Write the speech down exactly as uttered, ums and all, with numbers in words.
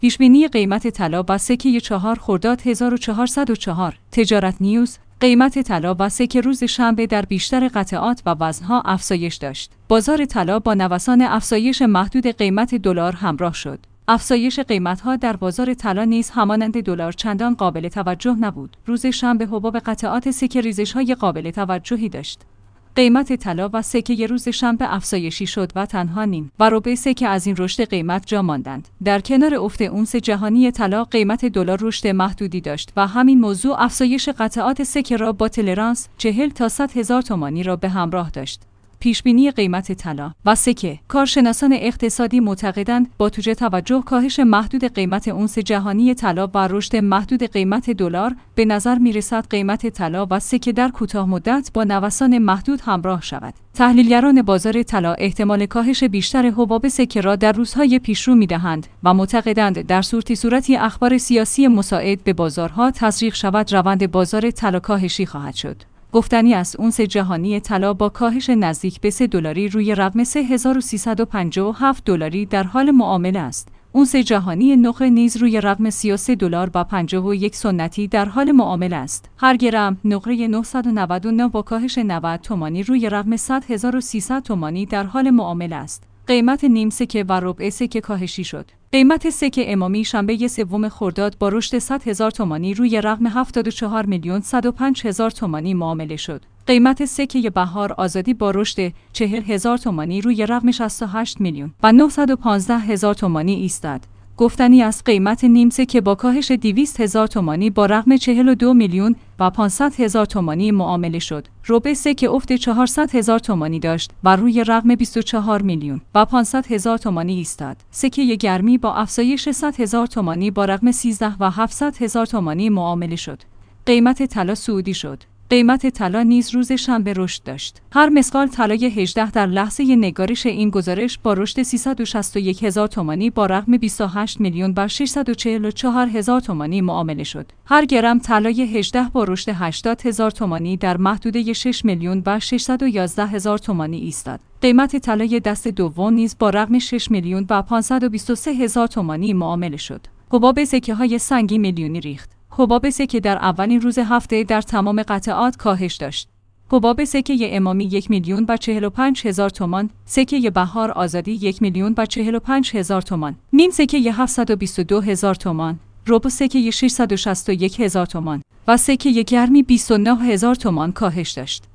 پیشبینی قیمت طلا و سکه چهار خرداد هزار و چهارصد و چهار. تجارت نیوز: قیمت طلا و سکه روز شنبه در بیشتر قطعات و وزن‌ها افزایش داشت. بازار طلا با نوسان افزایش محدود قیمت دلار همراه شد. افزایش قیمت‌ها در بازار طلا نیز همانند دلار چندان قابل توجه نبود. روز شنبه حباب قطعات سکه ریزش‌های قابل توجهی داشت. قیمت طلا و سکه روز شنبه افزایشی شد و تنها نیم و ربع سکه از این رشد قیمت جا ماندند. در کنار افت اونس جهانی طلا، قیمت دلار رشد محدودی داشت و همین موضوع افزایش قطعات سکه را با تلرانس چهل تا صد هزار تومانی را به همراه داشت. پیشبینی قیمت طلا و سکه: کارشناسان اقتصادی معتقدند با توجه توجه کاهش محدود قیمت اونس جهانی طلا و رشد محدود قیمت دلار، به نظر می‌رسد قیمت طلا و سکه در کوتاه مدت با نوسان محدود همراه شود. تحلیلگران بازار طلا احتمال کاهش بیشتر حباب سکه را در روزهای پیشرو می‌دهند و معتقدند در صورتی صورتی اخبار سیاسی مساعد به بازارها تزریق شود، روند بازار طلا کاهشی خواهد شد. گفتنی است اونس جهانی طلا با کاهش نزدیک به سه دلاری روی رقم سه هزار و سیصد و پنجاه و هفت دلاری در حال معامله است. اونس جهانی نقره نیز روی رقم سی و سه دلار و پنجاه و یک سنتی در حال معامله است. هر گرم نقره نهصد و نود و نه با کاهش نود تومانی روی رقم صد هزار و سیصد تومانی در حال معامله است. قیمت نیم سکه و ربع سکه کاهشی شد. قیمت سکه امامی شنبه سوم خرداد با رشد صد هزار تومانی روی رقم هفتاد و چهار میلیون صد و پنج هزار تومانی معامله شد. قیمت سکه بهار آزادی با رشد چهل هزار تومانی روی رقم شصت و هشت میلیون و نهصد و پانزده هزار تومانی ایستاد. گفتنی است قیمت نیم سکه با کاهش دویست هزار تومانی با رقم چهل و دو میلیون و پانصد هزار تومانی معامله شد. ربع سکه افت چهارصد هزار تومانی داشت و روی رقم بیست و چهار میلیون و پانصد هزار تومانی ایستاد. سکه گرمی با افزایش صد هزار تومانی با رقم سیزده و هفتصد هزار تومانی معامله شد. قیمت طلا صعودی شد. قیمت طلا نیز روز شنبه رشد داشت. هر مسقال طلای هجده در لحظه نگارش این گزارش با رشد سیصد و شصت و یک هزار تومانی با رقم بیست و هشت میلیون و ششصد و چهل و چهار هزار تومانی معامله شد. هر گرم طلای هجده با رشد هشتاد هزار تومانی در محدوده شش میلیون و ششصد و یازده هزار تومانی ایستاد. قیمت طلای دست دوم نیز با رقم شش میلیون و پانصد و بیست و سه هزار تومانی معامله شد. حباب سکه‌های سنگی میلیونی ریخت. حباب سکه در اولین روز هفته در تمام قطعات کاهش داشت. حباب سکه امامی یک میلیون و چهل و پنج هزار تومان، سکه بهار آزادی یک میلیون و چهل و پنج هزار تومان، نیم سکه هفتصد و بیست و دو هزار تومان، ربع سکه ششصد و شصت و یک هزار تومان و سکه گرمی بیست و نه هزار تومان کاهش داشت.